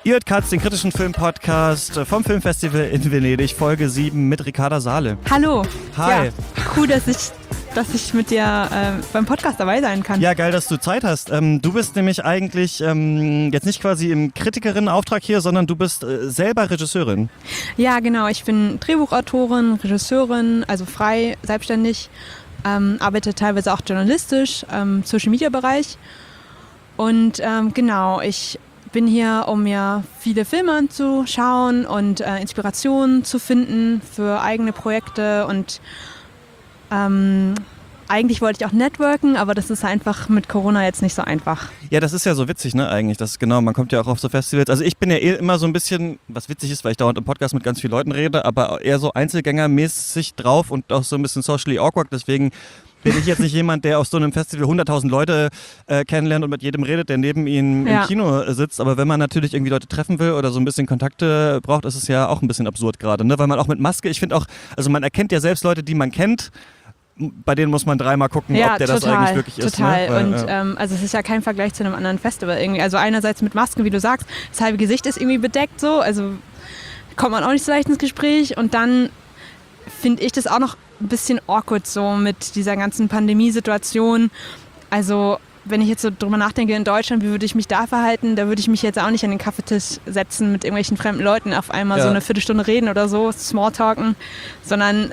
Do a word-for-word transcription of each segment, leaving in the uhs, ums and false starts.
Ihr hört Katz, den kritischen Film-Podcast vom Filmfestival in Venedig, Folge sieben mit Ricarda Sahle. Hallo. Hi. Ja, cool, dass ich, dass ich mit dir äh, beim Podcast dabei sein kann. Ja, geil, dass du Zeit hast. Ähm, du bist nämlich eigentlich ähm, jetzt nicht quasi im Kritikerinnen-Auftrag hier, sondern du bist äh, selber Regisseurin. Ja, genau. Ich bin Drehbuchautorin, Regisseurin, also frei, selbstständig, ähm, arbeite teilweise auch journalistisch im Social-Media-Bereich. Und ähm, genau, ich bin hier, um mir viele Filme anzuschauen und äh, Inspirationen zu finden für eigene Projekte. Und ähm, eigentlich wollte ich auch networken, aber das ist einfach mit Corona jetzt nicht so einfach. Ja, das ist ja so witzig, ne, eigentlich. Das ist genau, man kommt ja auch auf so Festivals. Also ich bin ja eh immer so ein bisschen, was witzig ist, weil ich dauernd im Podcast mit ganz vielen Leuten rede, aber eher so einzelgängermäßig drauf und auch so ein bisschen socially awkward. Deswegen bin ich jetzt nicht jemand, der auf so einem Festival hunderttausend Leute äh, kennenlernt und mit jedem redet, der neben ihnen Ja. im Kino äh, sitzt. Aber wenn man natürlich irgendwie Leute treffen will oder so ein bisschen Kontakte braucht, ist es ja auch ein bisschen absurd gerade, ne? Weil man auch mit Maske, ich finde auch, also man erkennt ja selbst Leute, die man kennt, bei denen muss man dreimal gucken, Ja, ob der total, das eigentlich wirklich ist. total. Ne? Weil, Und ja. ähm, also es ist ja kein Vergleich zu einem anderen Festival irgendwie. Also einerseits mit Masken, wie du sagst, das halbe Gesicht ist irgendwie bedeckt so, also kommt man auch nicht so leicht ins Gespräch. Und dann finde ich das auch noch ein bisschen awkward so mit dieser ganzen Pandemiesituation. Also wenn ich jetzt so drüber nachdenke in Deutschland, wie würde ich mich da verhalten, da würde ich mich jetzt auch nicht an den Kaffeetisch setzen mit irgendwelchen fremden Leuten, auf einmal Ja. so eine Viertelstunde reden oder so, Smalltalken, sondern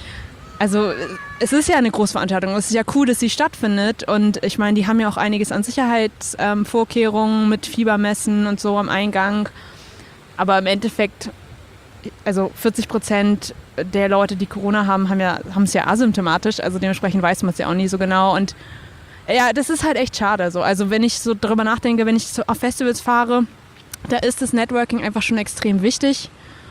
also es ist ja eine Großveranstaltung, es ist ja cool, dass sie stattfindet und ich meine, die haben ja auch einiges an Sicherheitsvorkehrungen ähm, mit Fiebermessen und so am Eingang, aber im Endeffekt, also vierzig Prozent der Leute, die Corona haben, haben ja, haben es ja asymptomatisch, also dementsprechend weiß man es ja auch nie so genau und ja, das ist halt echt schade so. Also wenn ich so darüber nachdenke, wenn ich so auf Festivals fahre, da ist das Networking einfach schon extrem wichtig.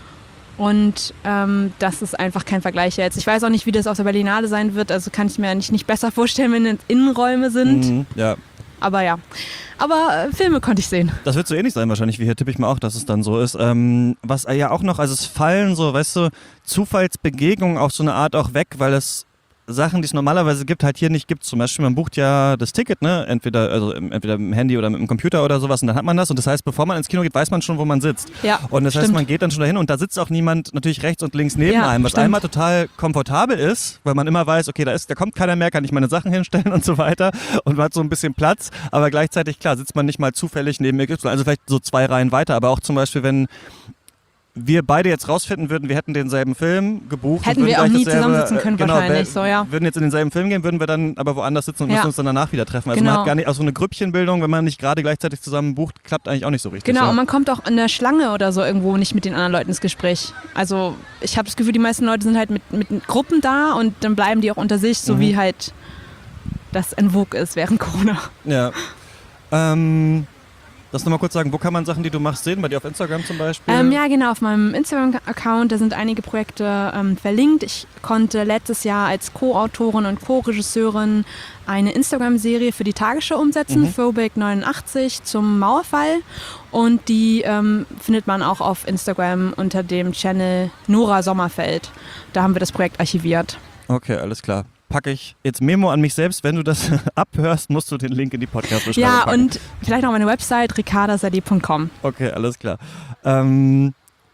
Und ähm, das ist einfach kein Vergleich jetzt. Ich weiß auch nicht, wie das auf der Berlinale sein wird. Also kann ich mir nicht, nicht besser vorstellen, wenn es Innenräume sind. Mhm, ja. Aber ja. Aber äh, Filme konnte ich sehen. Das wird so ähnlich sein wahrscheinlich, wie hier tippe ich mal auch, dass es dann so ist. Ähm, was ja auch noch, also es fallen so, weißt du, Zufallsbegegnungen auf so eine Art auch weg, weil es Sachen, die es normalerweise gibt, halt hier nicht gibt. Zum Beispiel, man bucht ja das Ticket, ne? Entweder, also entweder mit dem Handy oder mit dem Computer oder sowas und dann hat man das und das heißt, bevor man ins Kino geht, weiß man schon, wo man sitzt. Ja, und das stimmt. heißt, man geht dann schon dahin und da sitzt auch niemand natürlich rechts und links neben Ja, einem, was stimmt. einmal total komfortabel ist, weil man immer weiß, okay, da ist, da kommt keiner mehr, kann ich meine Sachen hinstellen und so weiter und man hat so ein bisschen Platz, aber gleichzeitig, klar, sitzt man nicht mal zufällig neben mir, also vielleicht so zwei Reihen weiter, aber auch zum Beispiel, wenn wir beide jetzt rausfinden würden, wir hätten denselben Film gebucht. Hätten und würden wir auch gleich nie dasselbe, zusammensitzen können äh, genau, wahrscheinlich, wär- so, ja. würden jetzt in denselben Film gehen, würden wir dann aber woanders sitzen und Ja. müssen uns dann danach wieder treffen. Also Genau. man hat gar nicht, also eine Grüppchenbildung, wenn man nicht gerade gleichzeitig zusammen bucht, klappt eigentlich auch nicht so richtig. Genau, ja. und man kommt auch in der Schlange oder so irgendwo nicht mit den anderen Leuten ins Gespräch. Also ich habe das Gefühl, die meisten Leute sind halt mit, mit Gruppen da und dann bleiben die auch unter sich, so Mhm. wie halt das en vogue ist während Corona. Ja. Ähm, lass nochmal kurz sagen, wo kann man Sachen, die du machst, sehen? Bei dir auf Instagram zum Beispiel? Ähm, ja, genau, auf meinem Instagram-Account, da sind einige Projekte ähm, verlinkt. Ich konnte letztes Jahr als Co-Autorin und Co-Regisseurin eine Instagram-Serie für die Tagesschau umsetzen, Mhm. Throwback neunundachtzig zum Mauerfall. Und die ähm, findet man auch auf Instagram unter dem Channel Nora Sommerfeld. Da haben wir das Projekt archiviert. Okay, alles klar. Packe ich jetzt Memo an mich selbst. Wenn du das abhörst, musst du den Link in die Podcast-Beschreibung Ja, packen. und vielleicht noch meine Website ricarda salee punkt com. Okay, alles klar. Ähm,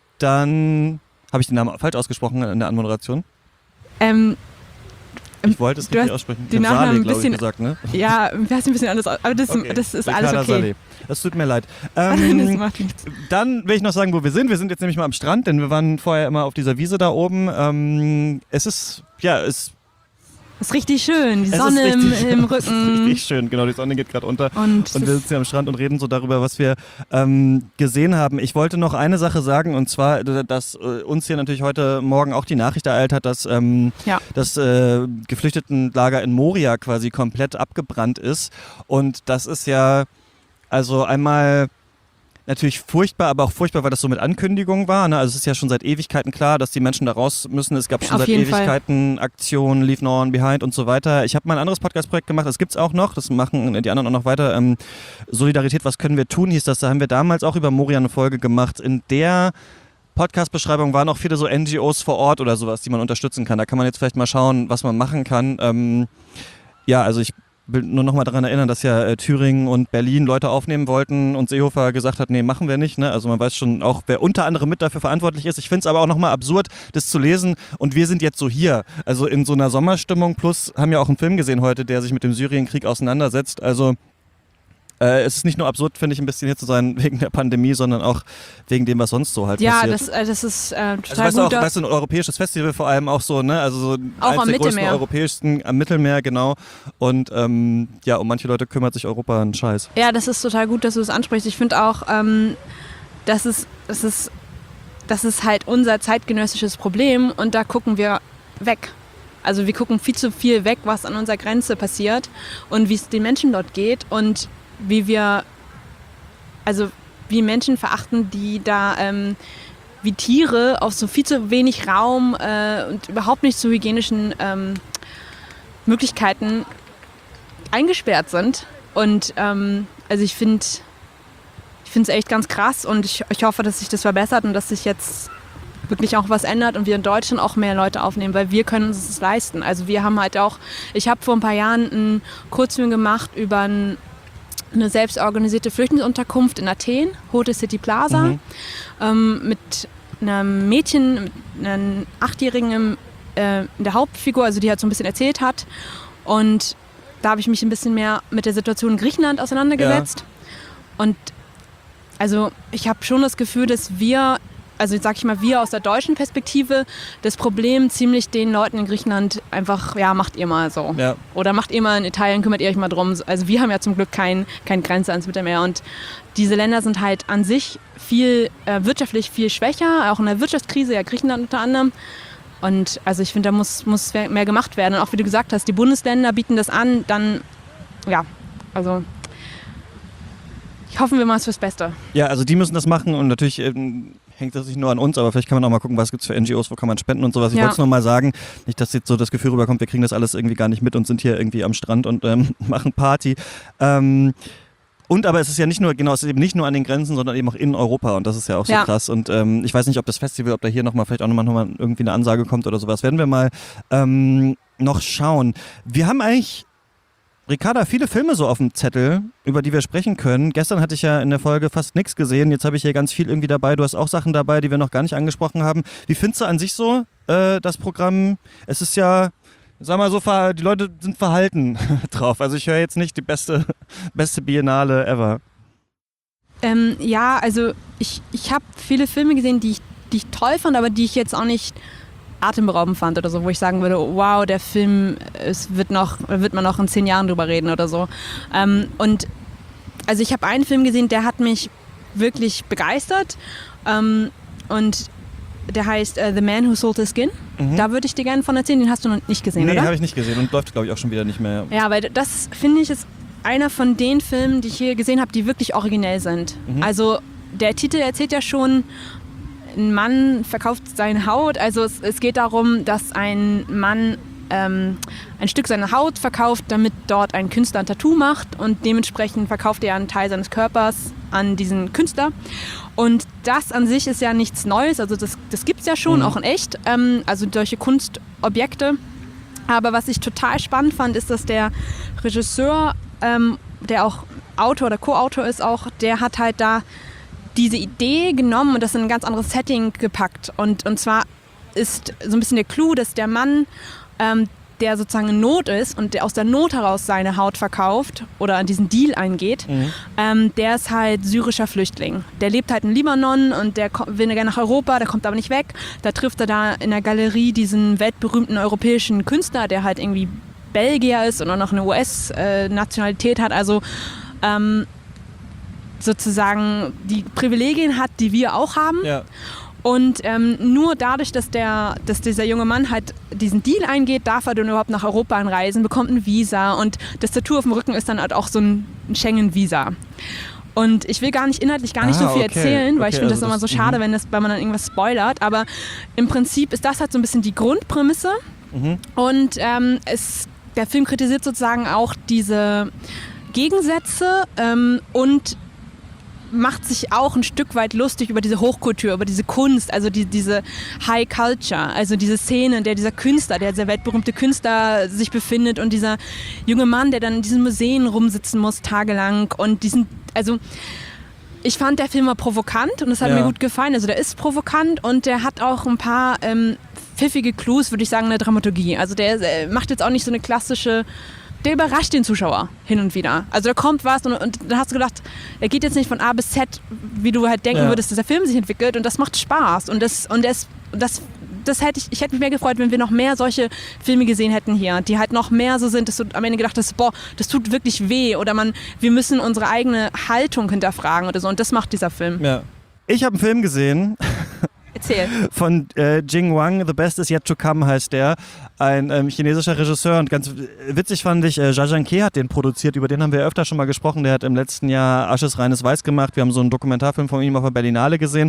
dann habe ich den Namen falsch ausgesprochen in der Anmoderation. Ähm, Ich wollte es du richtig hast aussprechen. den Ich habe Nachnamen Saleh, ein glaube ich, bisschen- gesagt, ne? ja, wir hast ein bisschen anders aus, aber das, Okay. das ist Ricarda alles okay. Saleh. Das tut mir leid. Das Ähm, macht nichts. dann will ich noch sagen, wo wir sind. Wir sind jetzt nämlich mal am Strand, denn wir waren vorher immer auf dieser Wiese da oben. Ähm, es ist, ja, es, Ist richtig schön, die es Sonne ist im, richtig, im es ist Rücken. richtig schön. Genau, die Sonne geht gerade unter. Und, Und wir sitzen hier am Strand und reden so darüber, was wir ähm, gesehen haben. Ich wollte noch eine Sache sagen, und zwar, dass äh, uns hier natürlich heute Morgen auch die Nachricht ereilt hat, dass ähm, Ja. das äh, Geflüchtetenlager in Moria quasi komplett abgebrannt ist. Und das ist ja also einmal natürlich furchtbar, aber auch furchtbar, weil das so mit Ankündigung war. Ne? Also es ist ja schon seit Ewigkeiten klar, dass die Menschen da raus müssen. Es gab schon Auf seit jeden Fall. Ewigkeiten Aktionen, Leave No One Behind und so weiter. Ich habe mal ein anderes Podcast-Projekt gemacht, das gibt's auch noch, das machen die anderen auch noch weiter. Ähm, Solidarität, was können wir tun, hieß das. Da haben wir damals auch über Moria eine Folge gemacht, in der Podcast-Beschreibung waren auch viele so N G Os vor Ort oder sowas, die man unterstützen kann. Da kann man jetzt vielleicht mal schauen, was man machen kann. Ähm, ja, also ich will nur noch mal daran erinnern, dass ja äh, Thüringen und Berlin Leute aufnehmen wollten und Seehofer gesagt hat, nee, machen wir nicht. Ne? Also man weiß schon auch, wer unter anderem mit dafür verantwortlich ist. Ich finde es aber auch noch mal absurd, das zu lesen. Und wir sind jetzt so hier, also in so einer Sommerstimmung. Plus haben ja auch einen Film gesehen heute, der sich mit dem Syrienkrieg auseinandersetzt. Also Äh, es ist nicht nur absurd, finde ich, ein bisschen hier zu sein wegen der Pandemie, sondern auch wegen dem, was sonst so halt ja, passiert. Ja, das, das ist äh, total also, weißt gut. Du auch, weißt du, ein europäisches Festival vor allem auch so, ne? Also so auch eins am der größten Mittelmeer. europäischsten am Mittelmeer, genau. Und ähm, ja, um manche Leute kümmert sich Europa einen Scheiß. Ja, das ist total gut, dass du das ansprichst. Ich finde auch, ähm, das ist, das ist, das ist halt unser zeitgenössisches Problem und da gucken wir weg. Also wir gucken viel zu viel weg, was an unserer Grenze passiert und wie es den Menschen dort geht und wie wir, also wie Menschen verachten, die da ähm, wie Tiere auf so viel zu wenig Raum äh, und überhaupt nicht zu hygienischen ähm, Möglichkeiten eingesperrt sind. Und ähm, also ich finde ich finde es echt ganz krass und ich, ich hoffe, dass sich das verbessert und dass sich jetzt wirklich auch was ändert und wir in Deutschland auch mehr Leute aufnehmen, weil wir können uns das leisten. Also wir haben halt auch, ich habe vor ein paar Jahren einen Kurzfilm gemacht über ein, eine selbstorganisierte Flüchtlingsunterkunft in Athen, Hotel City Plaza, mhm. ähm, mit einem Mädchen, mit einem Achtjährigen im, äh, in der Hauptfigur, also die halt so ein bisschen erzählt hat. Und da habe ich mich ein bisschen mehr mit der Situation in Griechenland auseinandergesetzt. Ja. Und also ich habe schon das Gefühl, dass wir, also sag ich mal, wir aus der deutschen Perspektive das Problem ziemlich den Leuten in Griechenland einfach, ja, macht ihr mal so. Ja. Oder macht ihr mal in Italien, kümmert ihr euch mal drum. Also wir haben ja zum Glück kein, kein Grenze ans Mittelmeer und diese Länder sind halt an sich viel äh, wirtschaftlich viel schwächer, auch in der Wirtschaftskrise, ja Griechenland unter anderem. Und also ich finde, da muss, muss mehr gemacht werden. Und auch wie du gesagt hast, die Bundesländer bieten das an, dann, ja, also ich hoffe, wir machen es fürs Beste. Ja, also die müssen das machen und natürlich ähm, hängt das nicht nur an uns, aber vielleicht kann man auch mal gucken, was gibt es für N G Os, wo kann man spenden und sowas. Ich ja. wollte es nur mal sagen, nicht, dass jetzt so das Gefühl rüberkommt, wir kriegen das alles irgendwie gar nicht mit und sind hier irgendwie am Strand und ähm, machen Party. Ähm, und aber es ist ja nicht nur, genau, es ist eben nicht nur an den Grenzen, sondern eben auch in Europa und das ist ja auch so ja. krass. Und ähm, ich weiß nicht, ob das Festival, ob da hier nochmal vielleicht auch nochmal noch mal irgendwie eine Ansage kommt oder sowas, werden wir mal ähm, noch schauen. Wir haben eigentlich Ricarda, viele Filme so auf dem Zettel, über die wir sprechen können. Gestern hatte ich ja in der Folge fast nichts gesehen. Jetzt habe ich hier ganz viel irgendwie dabei. Du hast auch Sachen dabei, die wir noch gar nicht angesprochen haben. Wie findest du an sich so äh, das Programm? Es ist ja, sag mal so, die Leute sind verhalten drauf. Also ich höre jetzt nicht die beste, beste Biennale ever. Ähm, ja, also ich, ich habe viele Filme gesehen, die ich, die ich toll fand, aber die ich jetzt auch nicht atemberaubend fand oder so, wo ich sagen würde, wow, der Film, es wird noch, wird man noch in zehn Jahren drüber reden oder so. Ähm, und also ich habe einen Film gesehen, der hat mich wirklich begeistert ähm, und der heißt uh, The Man Who Sold His Skin. Mhm. Da würde ich dir gerne von erzählen, den hast du noch nicht gesehen, nee, oder? Nee, habe ich nicht gesehen und läuft, glaube ich, auch schon wieder nicht mehr. Ja, weil das, finde ich, ist einer von den Filmen, die ich hier gesehen habe, die wirklich originell sind. Mhm. Also der Titel erzählt ja schon, ein Mann verkauft seine Haut, also es, es geht darum, dass ein Mann ähm, ein Stück seiner Haut verkauft, damit dort ein Künstler ein Tattoo macht und dementsprechend verkauft er einen Teil seines Körpers an diesen Künstler. Und das an sich ist ja nichts Neues, also das, das gibt es ja schon, mhm. auch in echt, ähm, also solche Kunstobjekte. Aber was ich total spannend fand, ist, dass der Regisseur, ähm, der auch Autor oder Co-Autor ist auch, der hat halt da diese Idee genommen und das in ein ganz anderes Setting gepackt. Und, und zwar ist so ein bisschen der Clou, dass der Mann, ähm, der sozusagen in Not ist und der aus der Not heraus seine Haut verkauft oder an diesen Deal eingeht, mhm. ähm, der ist halt syrischer Flüchtling. Der lebt halt in Libanon und der will gerne nach Europa, der kommt aber nicht weg. Da trifft er da in der Galerie diesen weltberühmten europäischen Künstler, der halt irgendwie Belgier ist und auch noch eine U S-Nationalität hat. Also ähm, sozusagen die Privilegien hat, die wir auch haben. Ja. Und ähm, nur dadurch, dass, der, dass dieser junge Mann halt diesen Deal eingeht, darf er dann überhaupt nach Europa einreisen, bekommt ein Visa und das Tattoo auf dem Rücken ist dann halt auch so ein Schengen-Visa. Und ich will gar nicht inhaltlich gar nicht ah, so viel okay. erzählen, weil okay, ich finde also das immer so schade, wenn, das, wenn man dann irgendwas spoilert. Aber im Prinzip ist das halt so ein bisschen die Grundprämisse. Mhm. Und ähm, es, der Film kritisiert sozusagen auch diese Gegensätze ähm, und macht sich auch ein Stück weit lustig über diese Hochkultur, über diese Kunst, also die, diese High Culture, also diese Szene, in der dieser Künstler, der sehr weltberühmte Künstler sich befindet und dieser junge Mann, der dann in diesen Museen rumsitzen muss tagelang und diesen, also ich fand, der Film war provokant und es hat ja. mir gut gefallen. Also der ist provokant und der hat auch ein paar ähm, pfiffige Clues, würde ich sagen, in der Dramaturgie. Also der äh, macht jetzt auch nicht so eine klassische, der überrascht den Zuschauer hin und wieder. Also da kommt was und, und dann hast du gedacht, er geht jetzt nicht von A bis Z, wie du halt denken ja. würdest, dass der Film sich entwickelt und das macht Spaß. Und das, und das, das Das hätte ich, ich hätte mich mehr gefreut, wenn wir noch mehr solche Filme gesehen hätten hier, die halt noch mehr so sind, dass du am Ende gedacht hast, boah, das tut wirklich weh oder man, wir müssen unsere eigene Haltung hinterfragen oder so und das macht dieser Film. Ja. Ich habe einen Film gesehen. Erzähl. Von äh, Jing Wang, The Best Is Yet to Come heißt der, ein ähm, chinesischer Regisseur und ganz witzig fand ich, äh, Jia Zhangke hat den produziert, über den haben wir ja öfter schon mal gesprochen, der hat im letzten Jahr Asches reines Weiß gemacht, wir haben so einen Dokumentarfilm von ihm auf der Berlinale gesehen.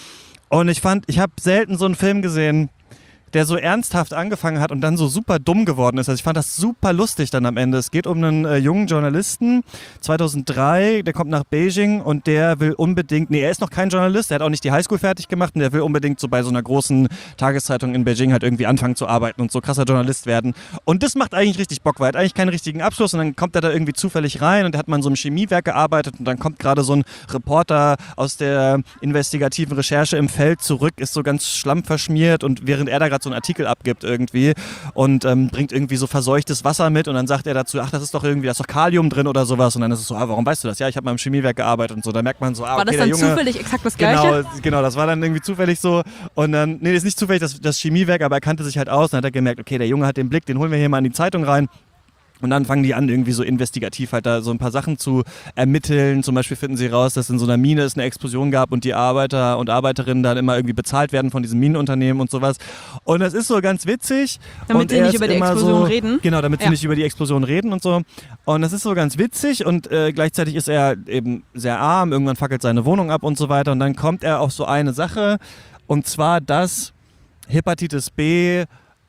Und ich fand, ich habe selten so einen Film gesehen, der so ernsthaft angefangen hat und dann so super dumm geworden ist. Also ich fand das super lustig dann am Ende. Es geht um einen äh, jungen Journalisten, zweitausenddrei, der kommt nach Beijing und der will unbedingt, nee, er ist noch kein Journalist, der hat auch nicht die Highschool fertig gemacht und der will unbedingt so bei so einer großen Tageszeitung in Beijing halt irgendwie anfangen zu arbeiten und so krasser Journalist werden. Und das macht eigentlich richtig Bock, weil er hat eigentlich keinen richtigen Abschluss und dann kommt er da irgendwie zufällig rein und der hat mal in so einem Chemiewerk gearbeitet und dann kommt gerade so ein Reporter aus der investigativen Recherche im Feld zurück, ist so ganz schlammverschmiert und während er da gerade so einen Artikel abgibt irgendwie und ähm, bringt irgendwie so verseuchtes Wasser mit und dann sagt er dazu, ach, das ist doch irgendwie, da ist doch Kalium drin oder sowas und dann ist es so, ah, warum weißt du das? Ja, ich habe mal im Chemiewerk gearbeitet und so, da merkt man so, ah, okay, war das der dann Junge, zufällig exakt das Gleiche? Genau, genau, das war dann irgendwie zufällig so und dann, nee, das ist nicht zufällig das, das Chemiewerk, aber er kannte sich halt aus und dann hat er gemerkt, okay, der Junge hat den Blick, den holen wir hier mal in die Zeitung rein. Und dann fangen die an, irgendwie so investigativ halt da so ein paar Sachen zu ermitteln. Zum Beispiel finden sie raus, dass in so einer Mine es eine Explosion gab und die Arbeiter und Arbeiterinnen dann immer irgendwie bezahlt werden von diesem Minenunternehmen und sowas. Und das ist so ganz witzig. Damit und sie nicht über die Explosion so, reden. Genau, damit sie ja. nicht über die Explosion reden und so. Und das ist so ganz witzig und äh, gleichzeitig ist er eben sehr arm. Irgendwann fackelt seine Wohnung ab und so weiter. Und dann kommt er auf so eine Sache und zwar, dass Hepatitis B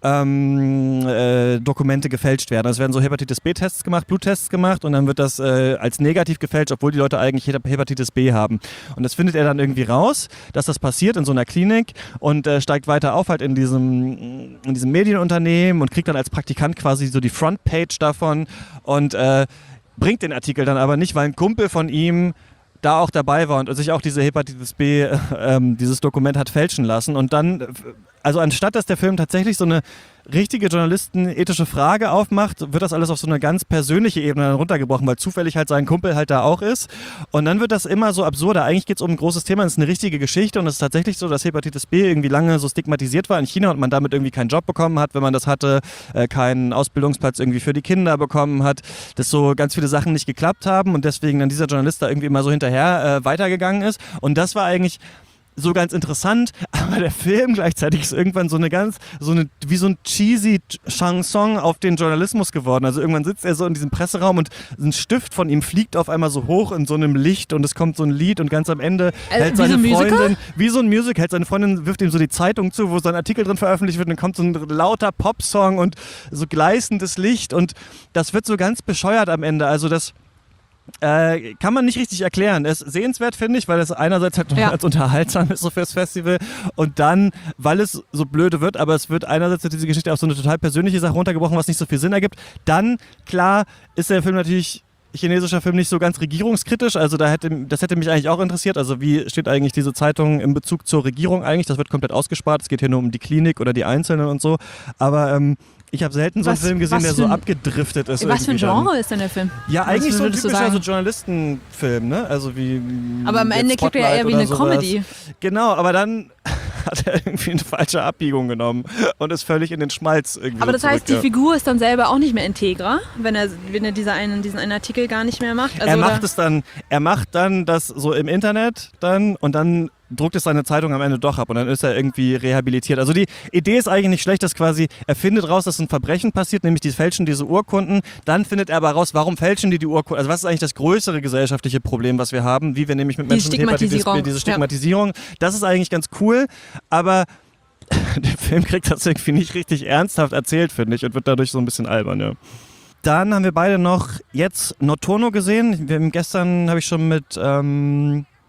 Ähm, äh, Dokumente gefälscht werden. Es werden so Hepatitis B-Tests gemacht, Bluttests gemacht und dann wird das äh, als negativ gefälscht, obwohl die Leute eigentlich Hepatitis B haben. Und das findet er dann irgendwie raus, dass das passiert in so einer Klinik und äh, steigt weiter auf halt in diesem, in diesem Medienunternehmen und kriegt dann als Praktikant quasi so die Frontpage davon und äh, bringt den Artikel dann aber nicht, weil ein Kumpel von ihm da auch dabei war und sich auch diese Hepatitis B, äh, ähm, dieses Dokument hat fälschen lassen. Und dann, also anstatt dass der Film tatsächlich so eine richtige journalistenethische Frage aufmacht, wird das alles auf so eine ganz persönliche Ebene dann runtergebrochen, weil zufällig halt sein Kumpel halt da auch ist. Und dann wird das immer so absurder. Eigentlich geht es um ein großes Thema, es ist eine richtige Geschichte und es ist tatsächlich so, dass Hepatitis B irgendwie lange so stigmatisiert war in China und man damit irgendwie keinen Job bekommen hat, wenn man das hatte, äh, keinen Ausbildungsplatz irgendwie für die Kinder bekommen hat, dass so ganz viele Sachen nicht geklappt haben und deswegen dann dieser Journalist da irgendwie immer so hinterher äh, weitergegangen ist. Und das war eigentlich so ganz interessant, aber der Film gleichzeitig ist irgendwann so eine ganz, so eine, wie so ein cheesy Chanson auf den Journalismus geworden. Also irgendwann sitzt er so in diesem Presseraum und ein Stift von ihm fliegt auf einmal so hoch in so einem Licht und es kommt so ein Lied und ganz am Ende also hält seine wie so Freundin, wie so ein Musical, hält seine Freundin, wirft ihm so die Zeitung zu, wo so ein Artikel drin veröffentlicht wird und dann kommt so ein lauter Popsong und so gleißendes Licht und das wird so ganz bescheuert am Ende. Also das Äh, kann man nicht richtig erklären. Es ist sehenswert, finde ich, weil es einerseits halt ja. als unterhaltsam ist so fürs Festival und dann, weil es so blöde wird, aber es wird einerseits diese Geschichte auf so eine total persönliche Sache runtergebrochen, was nicht so viel Sinn ergibt. Dann, klar, ist der Film natürlich, chinesischer Film, nicht so ganz regierungskritisch, also da hätte, das hätte mich eigentlich auch interessiert, also wie steht eigentlich diese Zeitung in Bezug zur Regierung eigentlich, das wird komplett ausgespart, es geht hier nur um die Klinik oder die Einzelnen und so, aber ähm, ich habe selten so einen was, Film gesehen, der so ein, abgedriftet ist. Was für ein Genre dann. ist denn der Film? Ja, was eigentlich so ein typischer so sagen? Journalistenfilm, ne? Also wie. Aber am Ende klingt er ja eher wie eine sowas. Comedy. Genau, aber dann hat er irgendwie eine falsche Abbiegung genommen und ist völlig in den Schmalz irgendwie. Aber das so heißt, zurück, die Figur ist dann selber auch nicht mehr integer, wenn er, wenn er diese einen, diesen einen Artikel gar nicht mehr macht? Also er macht es dann, er macht dann das so im Internet dann und dann druckt es seine Zeitung am Ende doch ab und dann ist er irgendwie rehabilitiert. Also die Idee ist eigentlich nicht schlecht, dass quasi, er findet raus, dass ein Verbrechen passiert, nämlich die fälschen diese Urkunden, dann findet er aber raus, warum fälschen die die Urkunden, also was ist eigentlich das größere gesellschaftliche Problem, was wir haben, wie wir nämlich mit Menschen mit Hepatitis B, diese Stigmatisierung, ja. Das ist eigentlich ganz cool, aber der Film kriegt das irgendwie nicht richtig ernsthaft erzählt, finde ich, und wird dadurch so ein bisschen albern, ja. Dann haben wir beide noch jetzt Notono gesehen. Wir haben gestern habe ich schon mit ähm,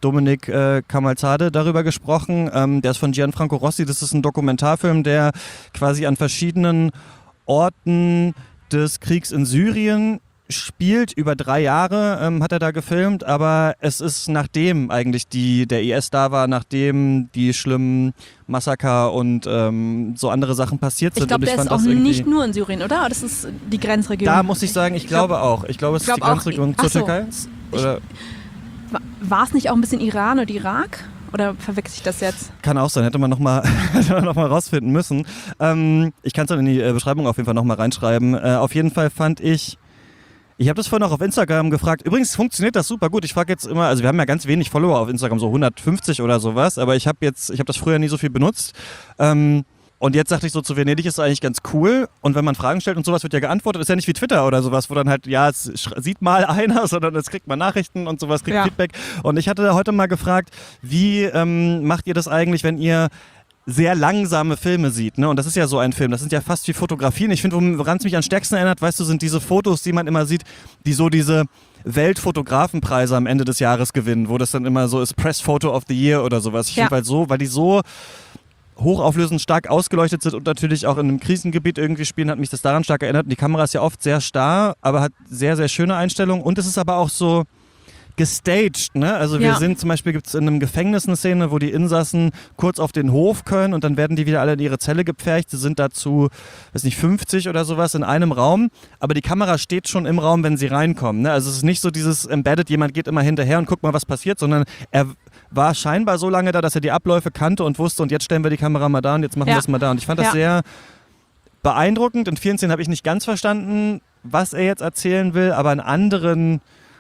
Dominik äh, Camalzade darüber gesprochen. Ähm, der ist von Gianfranco Rossi. Das ist ein Dokumentarfilm, der quasi an verschiedenen Orten des Kriegs in Syrien spielt. Über drei Jahre ähm, hat er da gefilmt, aber es ist nachdem eigentlich die, der I S da war, nachdem die schlimmen Massaker und ähm, so andere Sachen passiert sind. Ich glaube, der ist auch nicht nur in Syrien, oder? Das ist die Grenzregion. Da muss ich sagen, ich, ich glaube glaub, auch. Ich glaube, es ist die Grenzregion zur so, Türkei. Oder? War es nicht auch ein bisschen Iran oder Irak? Oder verwechsel ich das jetzt? Kann auch sein, hätte man nochmal noch mal rausfinden müssen. Ähm, ich kann es dann in die äh, Beschreibung auf jeden Fall nochmal reinschreiben. Äh, auf jeden Fall fand ich, ich habe das vorhin auch auf Instagram gefragt. Übrigens funktioniert das super gut. Ich frage jetzt immer, also wir haben ja ganz wenig Follower auf Instagram, so hundertfünfzig oder sowas, aber ich habe jetzt, ich habe das früher nie so viel benutzt. Ähm, und jetzt dachte ich so, zu Venedig ist eigentlich ganz cool. Und wenn man Fragen stellt und sowas, wird ja geantwortet. Ist ja nicht wie Twitter oder sowas, wo dann halt, ja, es sieht mal einer, sondern es kriegt man Nachrichten und sowas, kriegt ja. Feedback. Und ich hatte heute mal gefragt, wie ähm, macht ihr das eigentlich, wenn ihr sehr langsame Filme sieht, ne? Und das ist ja so ein Film, das sind ja fast wie Fotografien. Ich finde, woran es mich am stärksten erinnert, weißt du, sind diese Fotos, die man immer sieht, die so diese Weltfotografenpreise am Ende des Jahres gewinnen, wo das dann immer so ist, Press Photo of the Year oder sowas. Ich ja. finde halt so, weil die so hochauflösend stark ausgeleuchtet sind und natürlich auch in einem Krisengebiet irgendwie spielen, hat mich das daran stark erinnert. Und die Kamera ist ja oft sehr starr, aber hat sehr, sehr schöne Einstellungen. Und es ist aber auch so gestaged, ne? Also wir ja. sind zum Beispiel, gibt es in einem Gefängnis eine Szene, wo die Insassen kurz auf den Hof können und dann werden die wieder alle in ihre Zelle gepfercht. Sie sind dazu, weiß nicht, fünfzig oder sowas in einem Raum, aber die Kamera steht schon im Raum, wenn sie reinkommen, ne? Also es ist nicht so dieses Embedded, jemand geht immer hinterher und guckt mal, was passiert, sondern er war scheinbar so lange da, dass er die Abläufe kannte und wusste und jetzt stellen wir die Kamera mal da und jetzt machen ja. wir es mal da. Und ich fand das ja. sehr beeindruckend. In vielen Szenen habe ich nicht ganz verstanden, was er jetzt erzählen will, aber in anderen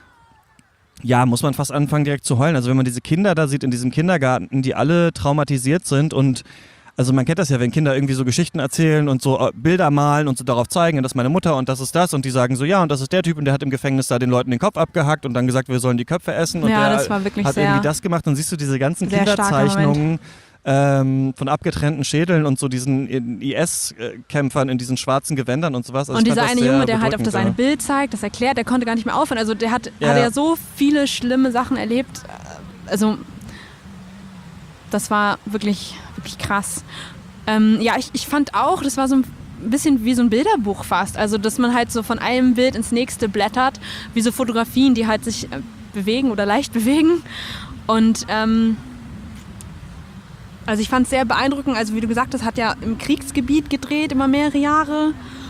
ja, muss man fast anfangen direkt zu heulen. Also wenn man diese Kinder da sieht in diesem Kindergarten, die alle traumatisiert sind und also man kennt das ja, wenn Kinder irgendwie so Geschichten erzählen und so Bilder malen und so darauf zeigen, das ist meine Mutter und das ist das und die sagen so, ja und das ist der Typ und der hat im Gefängnis da den Leuten den Kopf abgehackt und dann gesagt, wir sollen die Köpfe essen und ja, der das war wirklich hat sehr, irgendwie das gemacht und siehst du diese ganzen Kinderzeichnungen ähm, von abgetrennten Schädeln und so diesen I S-Kämpfern in diesen schwarzen Gewändern und sowas. Also und dieser eine Junge, der halt auf das eine Bild zeigt, das erklärt, der konnte gar nicht mehr aufhören. Also der hat ja, hatte ja so viele schlimme Sachen erlebt. Also das war wirklich, wirklich krass. Ähm, ja, ich, ich fand auch, das war so ein bisschen wie so ein Bilderbuch fast. Also dass man halt so von einem Bild ins nächste blättert, wie so Fotografien, die halt sich bewegen oder leicht bewegen. Und ähm, also ich fand es sehr beeindruckend, also wie du gesagt hast, hat ja im Kriegsgebiet gedreht, immer mehrere Jahre.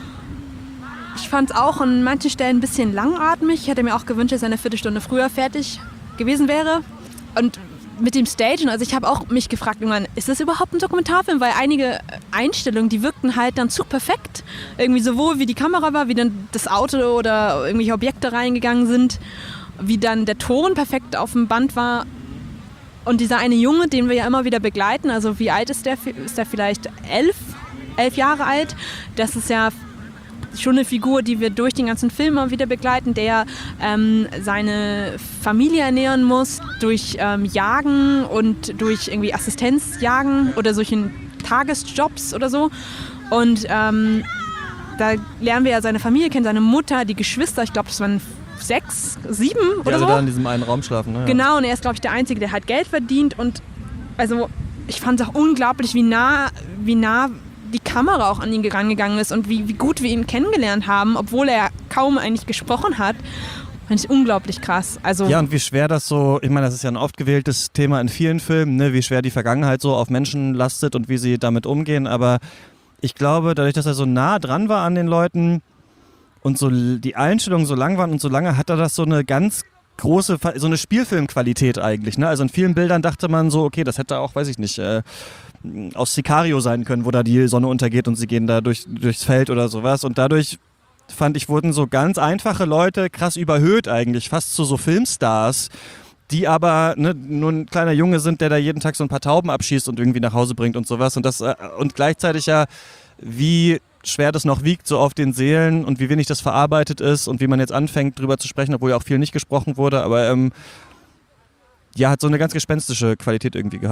Ich fand es auch an manchen Stellen ein bisschen langatmig. Ich hätte mir auch gewünscht, dass er eine Viertelstunde früher fertig gewesen wäre. Und mit dem Stagen, also ich habe auch mich gefragt, irgendwann, ist das überhaupt ein Dokumentarfilm? Weil einige Einstellungen, die wirkten halt dann zu perfekt. Irgendwie sowohl wie die Kamera war, wie dann das Auto oder irgendwelche Objekte reingegangen sind, wie dann der Ton perfekt auf dem Band war. Und dieser eine Junge, den wir ja immer wieder begleiten, also wie alt ist der? Ist der vielleicht elf, elf Jahre alt? Das ist ja schon eine Figur, die wir durch den ganzen Film immer wieder begleiten, der ähm, seine Familie ernähren muss durch ähm, Jagen und durch irgendwie Assistenzjagen oder solchen Tagesjobs oder so. Und ähm, da lernen wir ja seine Familie kennen, seine Mutter, die Geschwister, ich glaube, das waren sechs, sieben oder ja, so. Da in diesem einen Raum schlafen. Ne? Genau, und er ist, glaube ich, der Einzige, der halt Geld verdient. Und also ich fand es auch unglaublich, wie nah, wie nah die Kamera auch an ihn rangegangen ist und wie, wie gut wir ihn kennengelernt haben, obwohl er kaum eigentlich gesprochen hat. Fand ich unglaublich krass. Also ja, und wie schwer das so, ich meine, das ist ja ein oft gewähltes Thema in vielen Filmen, ne? Wie schwer die Vergangenheit so auf Menschen lastet und wie sie damit umgehen. Aber ich glaube, dadurch, dass er so nah dran war an den Leuten, und so die Einstellungen so lang waren und so lange, hat er das so eine ganz große, so eine Spielfilmqualität eigentlich. Ne? Also in vielen Bildern dachte man so, okay, das hätte auch, weiß ich nicht, äh, aus Sicario sein können, wo da die Sonne untergeht und sie gehen da durch, durchs Feld oder sowas. Und dadurch, fand ich, wurden so ganz einfache Leute krass überhöht eigentlich, fast zu so Filmstars, die aber ne, nur ein kleiner Junge sind, der da jeden Tag so ein paar Tauben abschießt und irgendwie nach Hause bringt und sowas. Und, das, äh, und gleichzeitig ja, wie schwer das noch wiegt, so auf den Seelen und wie wenig das verarbeitet ist und wie man jetzt anfängt, drüber zu sprechen, obwohl ja auch viel nicht gesprochen wurde, aber ähm, ja, hat so eine ganz gespenstische Qualität irgendwie gehabt.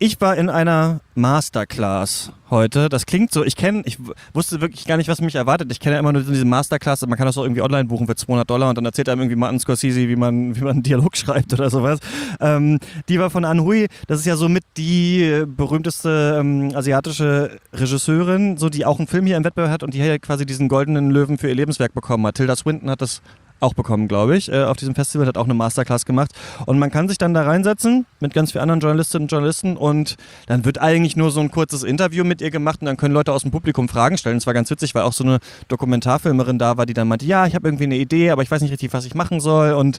Ich war in einer Masterclass heute. Das klingt so, ich kenne, ich wusste wirklich gar nicht, was mich erwartet. Ich kenne ja immer nur diese Masterclass, man kann das auch irgendwie online buchen für zweihundert Dollar und dann erzählt einem irgendwie Martin Scorsese, wie man, wie man einen Dialog schreibt oder sowas. Ähm, die war von An Hui, das ist ja so mit die berühmteste ähm, asiatische Regisseurin, so die auch einen Film hier im Wettbewerb hat und die hier quasi diesen goldenen Löwen für ihr Lebenswerk bekommen hat. Tilda Swinton hat das auch bekommen, glaube ich, äh, auf diesem Festival, hat auch eine Masterclass gemacht. Und man kann sich dann da reinsetzen mit ganz vielen anderen Journalistinnen und Journalisten und dann wird eigentlich nur so ein kurzes Interview mit ihr gemacht und dann können Leute aus dem Publikum Fragen stellen. Es war ganz witzig, weil auch so eine Dokumentarfilmerin da war, die dann meinte, ja, ich habe irgendwie eine Idee, aber ich weiß nicht richtig, was ich machen soll und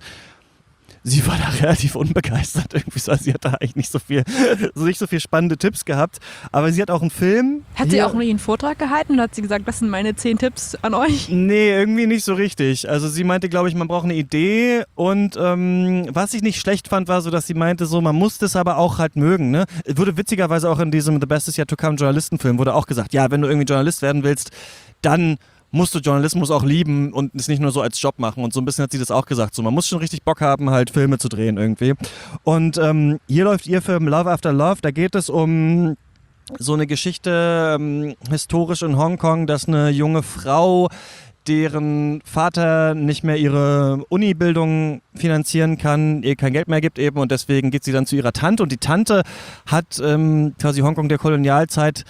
sie war da relativ unbegeistert irgendwie, so. Sie hat da eigentlich nicht so viel, so nicht so viel spannende Tipps gehabt, aber sie hat auch einen Film. Hat sie auch noch einen Vortrag gehalten oder hat sie gesagt, das sind meine zehn Tipps an euch? Nee, irgendwie nicht so richtig. Also sie meinte, glaube ich, man braucht eine Idee und ähm, was ich nicht schlecht fand, war so, dass sie meinte, so man muss das aber auch halt mögen. Ne? Wurde witzigerweise auch in diesem The Best Is Yet to Come Journalistenfilm wurde auch gesagt, ja, wenn du irgendwie Journalist werden willst, dann musst du Journalismus auch lieben und es nicht nur so als Job machen. Und so ein bisschen hat sie das auch gesagt. So, man muss schon richtig Bock haben, halt Filme zu drehen irgendwie. Und ähm, hier läuft ihr Film Love After Love. Da geht es um so eine Geschichte ähm, historisch in Hongkong, dass eine junge Frau, deren Vater nicht mehr ihre Uni-Bildung finanzieren kann, ihr kein Geld mehr gibt eben und deswegen geht sie dann zu ihrer Tante und die Tante hat ähm, quasi Hongkong der Kolonialzeit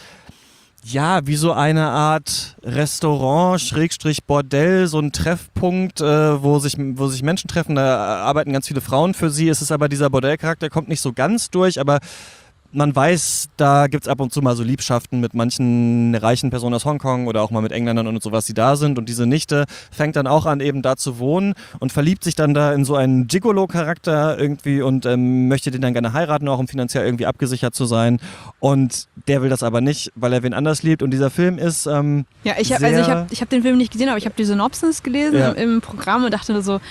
ja, wie so eine Art Restaurant, Schrägstrich Bordell, so ein Treffpunkt, äh, wo sich, wo sich Menschen treffen. Da arbeiten ganz viele Frauen für sie. Es ist aber dieser Bordellcharakter, kommt nicht so ganz durch, aber man weiß, da gibt es ab und zu mal so Liebschaften mit manchen reichen Personen aus Hongkong oder auch mal mit Engländern und sowas, die da sind. Und diese Nichte fängt dann auch an, eben da zu wohnen und verliebt sich dann da in so einen Gigolo-Charakter irgendwie und ähm, möchte den dann gerne heiraten, auch um finanziell irgendwie abgesichert zu sein. Und der will das aber nicht, weil er wen anders liebt. Und dieser Film ist ähm, Ja, ich habe also ich hab, ich hab den Film nicht gesehen, aber ich habe die Synopsis gelesen ja. im, im Programm und dachte so,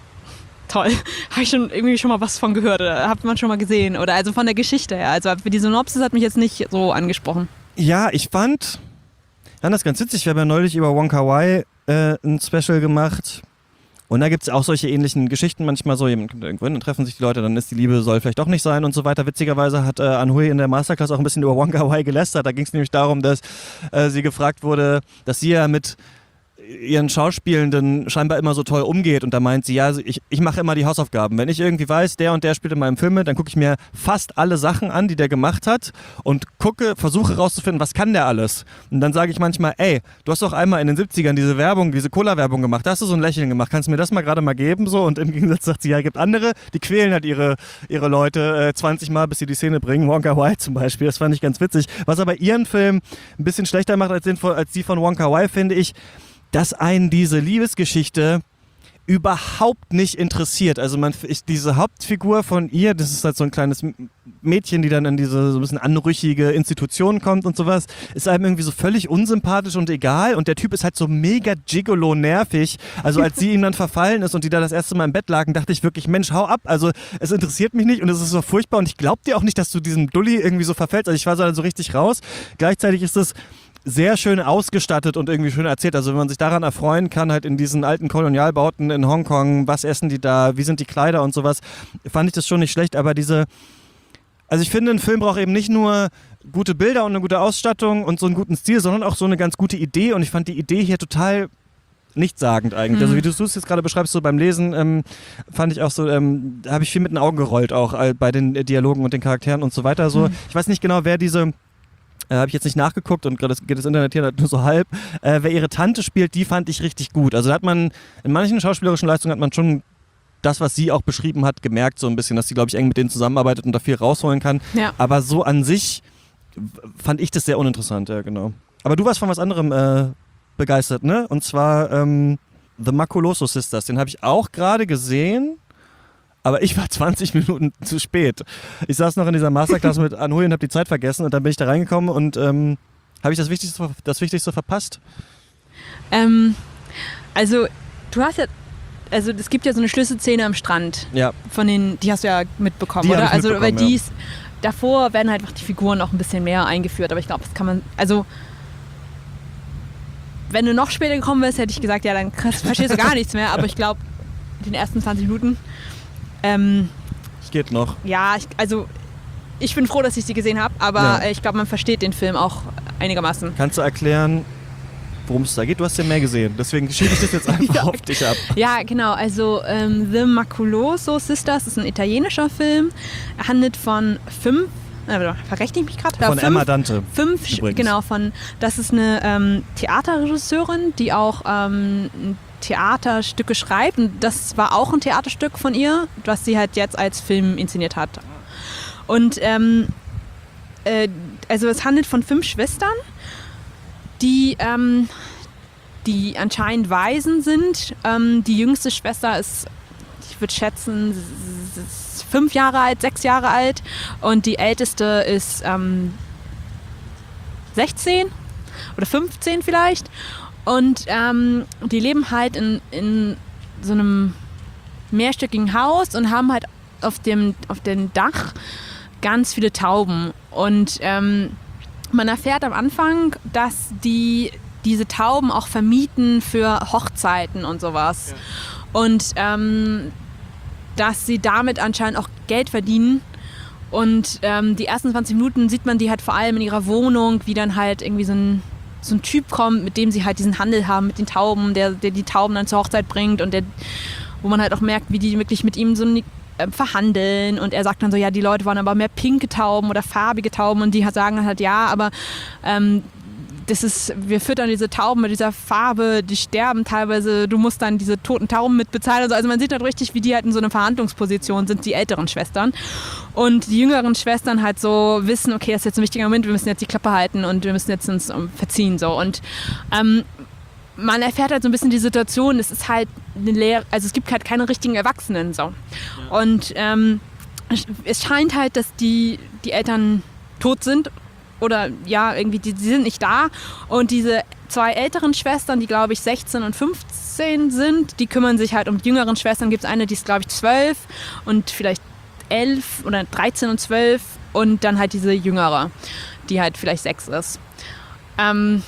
toll, habe ich schon irgendwie schon mal was von gehört oder hat man schon mal gesehen oder also von der Geschichte her. Also für die Synopsis hat mich jetzt nicht so angesprochen. Ja, ich fand, fand das ganz witzig. Wir haben ja neulich über Wong Kar-wai äh, ein Special gemacht und da gibt es auch solche ähnlichen Geschichten manchmal so, jemand kommt irgendwo hin, dann treffen sich die Leute, dann ist die Liebe, soll vielleicht doch nicht sein und so weiter. Witzigerweise hat äh, An Hui in der Masterclass auch ein bisschen über Wong Kar-wai gelästert. Da ging es nämlich darum, dass äh, sie gefragt wurde, dass sie ja mit ihren Schauspielenden scheinbar immer so toll umgeht und da meint sie, ja, ich, ich mache immer die Hausaufgaben. Wenn ich irgendwie weiß, der und der spielt in meinem Film mit, dann gucke ich mir fast alle Sachen an, die der gemacht hat und gucke, versuche rauszufinden, was kann der alles. Und dann sage ich manchmal, ey, du hast doch einmal in den siebzigern diese Werbung, diese Cola-Werbung gemacht, da hast du so ein Lächeln gemacht, kannst du mir das mal gerade mal geben? So? Und im Gegensatz sagt sie, ja, es gibt andere, die quälen halt ihre, ihre Leute äh, zwanzig Mal, bis sie die Szene bringen. Wong Kar-wai zum Beispiel, das fand ich ganz witzig. Was aber ihren Film ein bisschen schlechter macht als, den, als die von Wong Kar-wai, finde ich, dass einen diese Liebesgeschichte überhaupt nicht interessiert. Also man, ich, diese Hauptfigur von ihr, das ist halt so ein kleines Mädchen, die dann in diese so ein bisschen anrüchige Institution kommt und sowas, ist einem irgendwie so völlig unsympathisch und egal und der Typ ist halt so mega gigolo nervig. Also als sie ihm dann verfallen ist und die da das erste Mal im Bett lagen, dachte ich wirklich, Mensch, hau ab. Also es interessiert mich nicht und es ist so furchtbar und ich glaub dir auch nicht, dass du diesem Dulli irgendwie so verfällst. Also ich war so, so richtig raus. Gleichzeitig ist es sehr schön ausgestattet und irgendwie schön erzählt. Also wenn man sich daran erfreuen kann, halt in diesen alten Kolonialbauten in Hongkong, was essen die da, wie sind die Kleider und sowas, fand ich das schon nicht schlecht. Aber diese, also ich finde, ein Film braucht eben nicht nur gute Bilder und eine gute Ausstattung und so einen guten Stil, sondern auch so eine ganz gute Idee. Und ich fand die Idee hier total nichtssagend eigentlich. Mhm. Also wie du es jetzt gerade beschreibst, so beim Lesen, ähm, fand ich auch so, ähm, da habe ich viel mit den Augen gerollt, auch äh, bei den Dialogen und den Charakteren und so weiter. So. Mhm. Ich weiß nicht genau, wer diese Äh, habe ich jetzt nicht nachgeguckt und gerade geht das Internet hier nur so halb. Äh, wer ihre Tante spielt, die fand ich richtig gut. Also da hat man, in manchen schauspielerischen Leistungen hat man schon das, was sie auch beschrieben hat, gemerkt so ein bisschen, dass sie, glaube ich, eng mit denen zusammenarbeitet und da viel rausholen kann. Ja. Aber so an sich fand ich das sehr uninteressant, ja genau. Aber du warst von was anderem äh, begeistert, ne? Und zwar ähm, The Makuloso Sisters, den habe ich auch gerade gesehen. Aber ich war zwanzig Minuten zu spät. Ich saß noch in dieser Masterclass mit An Hui und habe die Zeit vergessen und dann bin ich da reingekommen und ähm, habe ich das Wichtigste, das Wichtigste verpasst? Ähm, also du hast ja, also es gibt ja so eine Schlüsselszene am Strand. Ja. Von den, die hast du ja mitbekommen, die oder? Also weil ja. die davor werden halt einfach die Figuren noch ein bisschen mehr eingeführt, aber ich glaube, das kann man, also wenn du noch später gekommen wärst, hätte ich gesagt, ja, dann verstehst du gar nichts mehr, aber ich glaube, in den ersten zwanzig Minuten Ähm, ich geht noch. Ja, ich, also ich bin froh, dass ich sie gesehen habe, aber Ja. äh, ich glaube, man versteht den Film auch einigermaßen. Kannst du erklären, worum es da geht? Du hast ja mehr gesehen, deswegen schiebe ich das jetzt einfach Ja. auf dich ab. Ja, genau. Also ähm, The Maculoso Sisters ist ein italienischer Film. Er handelt von fünf, äh, verrechne ich mich gerade? Von ja, Emma Dante. Fünf, übrigens. genau, von, das ist eine ähm, Theaterregisseurin, die auch ähm, Theaterstücke schreibt. Und das war auch ein Theaterstück von ihr, was sie halt jetzt als Film inszeniert hat. Und ähm, äh, also es handelt von fünf Schwestern, die, ähm, die anscheinend Waisen sind. Ähm, die jüngste Schwester ist, ich würde schätzen, s- s- fünf Jahre alt, sechs Jahre alt. Und die älteste ist ähm, sechzehn oder fünfzehn vielleicht. Und ähm, die leben halt in, in so einem mehrstöckigen Haus und haben halt auf dem, auf dem Dach ganz viele Tauben. Und ähm, man erfährt am Anfang, dass die diese Tauben auch vermieten für Hochzeiten und sowas. Ja. Und ähm, dass sie damit anscheinend auch Geld verdienen. Und ähm, die ersten zwanzig Minuten sieht man die halt vor allem in ihrer Wohnung, wie dann halt irgendwie so ein, so ein Typ kommt, mit dem sie halt diesen Handel haben, mit den Tauben, der, der die Tauben dann zur Hochzeit bringt und der, wo man halt auch merkt, wie die wirklich mit ihm so äh, verhandeln. Und er sagt dann so, ja, die Leute wollen aber mehr pinke Tauben oder farbige Tauben. Und die sagen dann halt, ja, aber ähm, das ist, wir füttern diese Tauben mit dieser Farbe, die sterben teilweise, du musst dann diese toten Tauben mit bezahlen. Also, also man sieht halt richtig, wie die halt in so einer Verhandlungsposition sind, die älteren Schwestern. Und die jüngeren Schwestern halt so wissen, okay, das ist jetzt ein wichtiger Moment, wir müssen jetzt die Klappe halten und wir müssen jetzt uns um, verziehen. So. Und ähm, man erfährt halt so ein bisschen die Situation, es ist halt eine Lehre, also es gibt halt keine richtigen Erwachsenen. So. Ja. Und ähm, es scheint halt, dass die, die Eltern tot sind. Oder ja, irgendwie, die, die sind nicht da. Und diese zwei älteren Schwestern, die glaube ich sechzehn und fünfzehn sind, die kümmern sich halt um die jüngeren Schwestern. Gibt es eine, die ist glaube ich zwölf und vielleicht elf oder dreizehn und zwölf. Und dann halt diese jüngere, die halt vielleicht sechs ist. Ähm,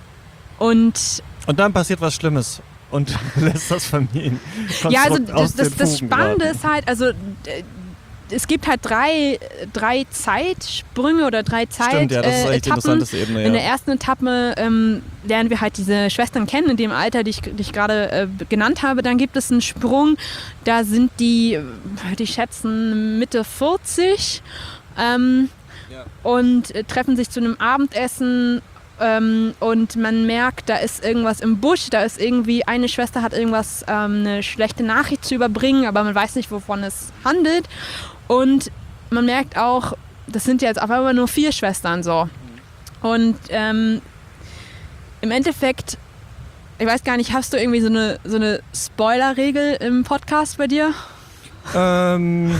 und, und dann passiert was Schlimmes. Und lässt das Familien. Ja, also das, das, das Spannende ist halt, also es gibt halt drei, drei Zeitsprünge oder drei Zeitetappen. Stimmt, ja, das ist eigentlich die interessanteste Ebene, ja. In der ersten Etappe ähm, lernen wir halt diese Schwestern kennen, in dem Alter, die ich, die ich gerade äh, genannt habe. Dann gibt es einen Sprung, da sind die, würde ich schätzen, Mitte vierzig ähm, ja. und äh, treffen sich zu einem Abendessen. Ähm, und man merkt, da ist irgendwas im Busch, da ist irgendwie, eine Schwester hat irgendwas, ähm, eine schlechte Nachricht zu überbringen, aber man weiß nicht, wovon es handelt. Und man merkt auch, das sind jetzt auf einmal nur vier Schwestern so. Und ähm, im Endeffekt, ich weiß gar nicht, hast du irgendwie so eine, so eine Spoiler-Regel im Podcast bei dir? Ähm,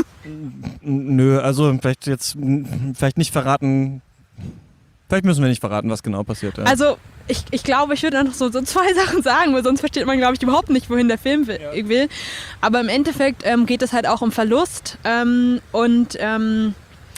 nö, also vielleicht jetzt, vielleicht nicht verraten. Vielleicht müssen wir nicht verraten, was genau passiert. Ja. Also ich, ich glaube, ich würde dann noch so, so zwei Sachen sagen, weil sonst versteht man, glaube ich, überhaupt nicht, wohin der Film will. Ja. will. Aber im Endeffekt ähm, geht es halt auch um Verlust ähm, und, ähm,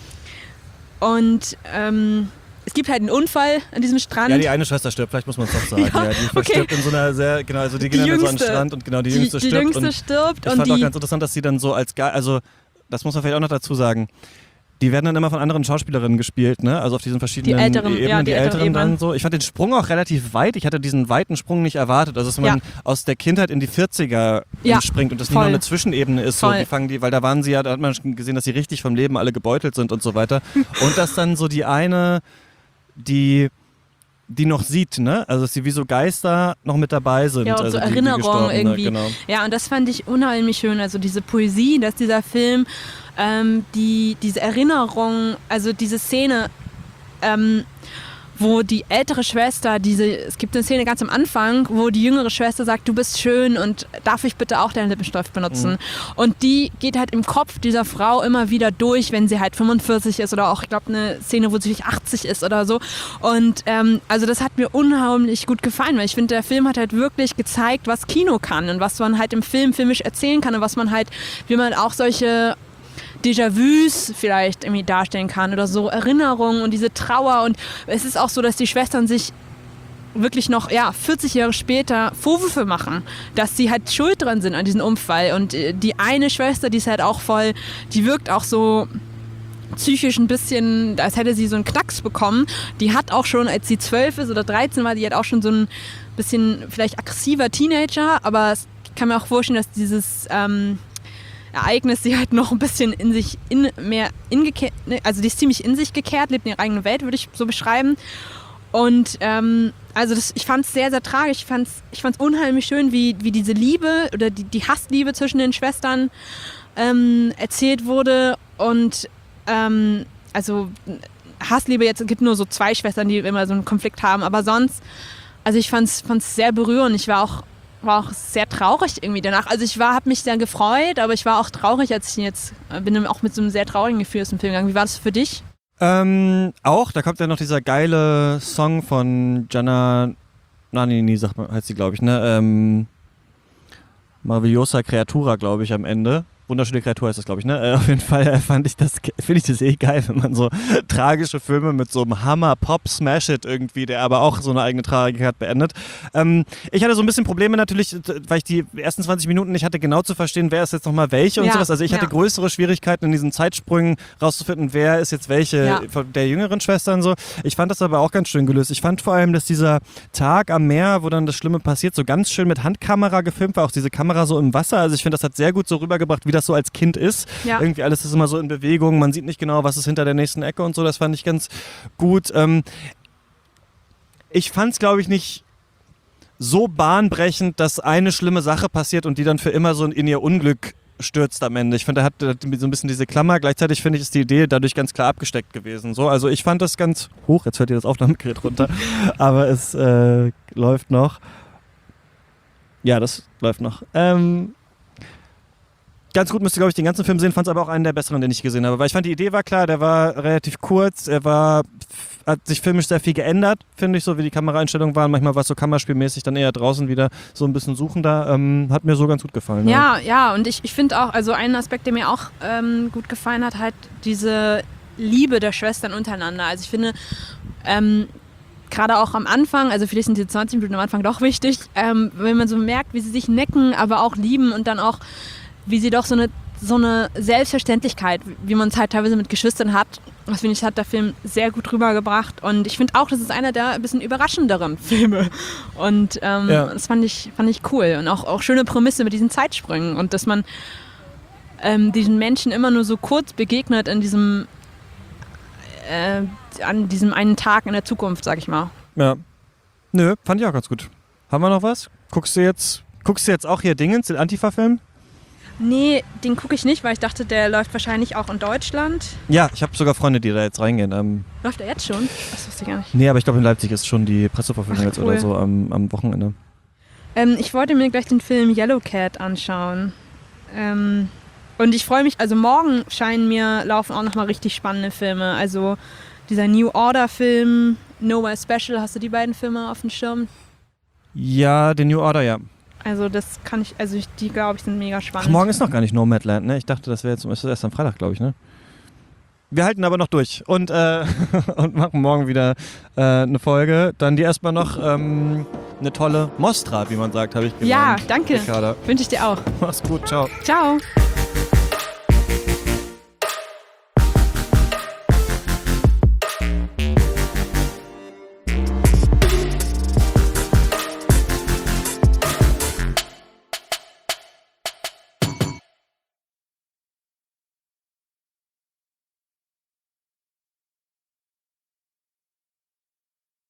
und ähm, es gibt halt einen Unfall an diesem Strand. Ja, die eine Schwester stirbt, vielleicht muss man es doch sagen. Ja, ja, die okay. stirbt in so einer sehr, genau, also die, die gehen dann so an den Strand und genau, die, die jüngste die, stirbt. Die jüngste und stirbt. Ich und fand die auch ganz interessant, dass sie dann so als, Ge- also das muss man vielleicht auch noch dazu sagen, die werden dann immer von anderen Schauspielerinnen gespielt, ne? Also auf diesen verschiedenen die älteren, Ebenen, ja, die, die älteren, älteren dann Ebenen. so. Ich fand den Sprung auch relativ weit. Ich hatte diesen weiten Sprung nicht erwartet. Also dass man ja. aus der Kindheit in die vierziger ja, springt und das voll. nicht nur eine Zwischenebene ist. So, die fangen die, weil da waren sie ja, da hat man schon gesehen, dass sie richtig vom Leben alle gebeutelt sind und so weiter. Und dass dann so die eine, die die noch sieht, ne? Also dass sie wie so Geister noch mit dabei sind. Ja, und also so die, Erinnerungen die irgendwie. Genau. Ja, und das fand ich unheimlich schön. Also diese Poesie, dass dieser Film ähm, die, diese Erinnerung, also diese Szene, ähm, wo die ältere Schwester, diese, es gibt eine Szene ganz am Anfang, wo die jüngere Schwester sagt, du bist schön und darf ich bitte auch deinen Lippenstift benutzen? Mhm. Und die geht halt im Kopf dieser Frau immer wieder durch, wenn sie halt fünfundvierzig ist oder auch, ich glaube, eine Szene, wo sie achtzig ist oder so. Und ähm, also das hat mir unheimlich gut gefallen, weil ich finde, der Film hat halt wirklich gezeigt, was Kino kann und was man halt im Film filmisch erzählen kann und was man halt, wie man auch solche Déjà-vus vielleicht irgendwie darstellen kann oder so Erinnerungen und diese Trauer. Und es ist auch so, dass die Schwestern sich wirklich noch ja, vierzig Jahre später Vorwürfe machen, dass sie halt schuld dran sind an diesem Unfall. Und die eine Schwester, die ist halt auch voll, die wirkt auch so psychisch ein bisschen, als hätte sie so einen Knacks bekommen. Die hat auch schon, als sie zwölf ist oder dreizehn war, die hat auch schon so ein bisschen vielleicht aggressiver Teenager, aber ich kann mir auch vorstellen, dass dieses ähm, Ereignis sie halt noch ein bisschen in sich, in, mehr ingekehrt, also die ist ziemlich in sich gekehrt, lebt in ihrer eigenen Welt, würde ich so beschreiben. Und ähm, also das, ich fand es sehr, sehr tragisch. Ich fand es ich fand's unheimlich schön, wie, wie diese Liebe oder die, die Hassliebe zwischen den Schwestern ähm, erzählt wurde. Und ähm, also Hassliebe, jetzt gibt nur so zwei Schwestern, die immer so einen Konflikt haben, aber sonst, also ich fand es sehr berührend. Ich war auch, war auch sehr traurig irgendwie danach. Also ich habe mich sehr gefreut, aber ich war auch traurig, als ich jetzt, bin auch mit so einem sehr traurigen Gefühl aus dem Film gegangen. Wie war das für dich? Ähm, auch, da kommt ja noch dieser geile Song von Gianna Nannini, sagt man, heißt sie, glaube ich, ne? Ähm, Maravillosa Creatura, glaube ich, am Ende. Wunderschöne Kreatur heißt das, glaube ich, ne? Äh, auf jeden Fall äh, fand ich das, finde ich das eh geil, wenn man so tragische Filme mit so einem Hammer-Pop-Smash-Hit irgendwie, der aber auch so eine eigene Tragik hat, beendet. Ähm, ich hatte so ein bisschen Probleme natürlich, weil ich die ersten zwanzig Minuten nicht hatte, genau zu verstehen, wer ist jetzt nochmal welche und ja, sowas. Also ich ja. hatte größere Schwierigkeiten in diesen Zeitsprüngen rauszufinden, wer ist jetzt welche ja. von der jüngeren Schwester und so. Ich fand das aber auch ganz schön gelöst. Ich fand vor allem, dass dieser Tag am Meer, wo dann das Schlimme passiert, so ganz schön mit Handkamera gefilmt war, auch diese Kamera so im Wasser. Also ich finde, das hat sehr gut so rübergebracht, wie das so als Kind ist. Ja. Irgendwie alles ist immer so in Bewegung, man sieht nicht genau, was ist hinter der nächsten Ecke und so, das fand ich ganz gut. Ähm, ich fand es, glaube ich, nicht so bahnbrechend, dass eine schlimme Sache passiert und die dann für immer so in ihr Unglück stürzt am Ende. Ich finde, er hat so ein bisschen diese Klammer. Gleichzeitig finde ich, ist die Idee dadurch ganz klar abgesteckt gewesen. So, also ich fand das ganz hoch. Jetzt hört ihr das Aufnahmegerät runter. Aber es äh, läuft noch. Ja, das läuft noch. Ähm, Ganz gut, müsste, glaube ich, den ganzen Film sehen, fand es aber auch einen der besseren, den ich gesehen habe. Weil ich fand, die Idee war klar, der war relativ kurz, er war, hat sich filmisch sehr viel geändert, finde ich, so wie die Kameraeinstellungen waren. Manchmal war es so kammerspielmäßig, dann eher draußen wieder so ein bisschen suchender. Ähm, hat mir so ganz gut gefallen. Ja, ja, ja, und ich, ich finde auch, also ein Aspekt, der mir auch ähm, gut gefallen hat, halt diese Liebe der Schwestern untereinander. Also ich finde, ähm, gerade auch am Anfang, also vielleicht sind die zwanzig Minuten am Anfang doch wichtig, ähm, wenn man so merkt, wie sie sich necken, aber auch lieben und dann auch wie sie doch so eine, so eine Selbstverständlichkeit, wie man es halt teilweise mit Geschwistern hat, das finde ich, hat der Film sehr gut rübergebracht. Und ich finde auch, das ist einer der ein bisschen überraschenderen Filme. Und ähm, ja. das fand ich, fand ich cool. Und auch, auch schöne Prämisse mit diesen Zeitsprüngen. Und dass man ähm, diesen Menschen immer nur so kurz begegnet in diesem, äh, an diesem einen Tag in der Zukunft, sag ich mal. Ja. Nö, fand ich auch ganz gut. Haben wir noch was? Guckst du jetzt, guckst du jetzt auch hier Dingens, den Antifa-Film? Nee, den gucke ich nicht, weil ich dachte, der läuft wahrscheinlich auch in Deutschland. Ja, ich habe sogar Freunde, die da jetzt reingehen. Ähm läuft er jetzt schon? Das wusste ich gar nicht. Nee, aber ich glaube, in Leipzig ist schon die Presseverfügung Ach, jetzt cool. oder so am, am Wochenende. Ähm, ich wollte mir gleich den Film Yellow Cat anschauen. Ähm, und ich freue mich, also morgen scheinen mir laufen auch nochmal richtig spannende Filme. Also dieser New Order Film, Nowhere Special, hast du die beiden Filme auf dem Schirm? Ja, den New Order, ja. Also das kann ich, also ich, die glaube ich sind mega spannend. Ach, morgen ist noch gar nicht Nomadland, ne? Ich dachte, das wäre jetzt ist erst am Freitag, glaube ich, ne? Wir halten aber noch durch und, äh, und machen morgen wieder äh, eine Folge. Dann dir erstmal noch ähm, eine tolle Mostra, wie man sagt, habe ich gemeint. Ja, danke. Ricarda. Wünsche ich dir auch. Mach's gut, ciao. Ciao.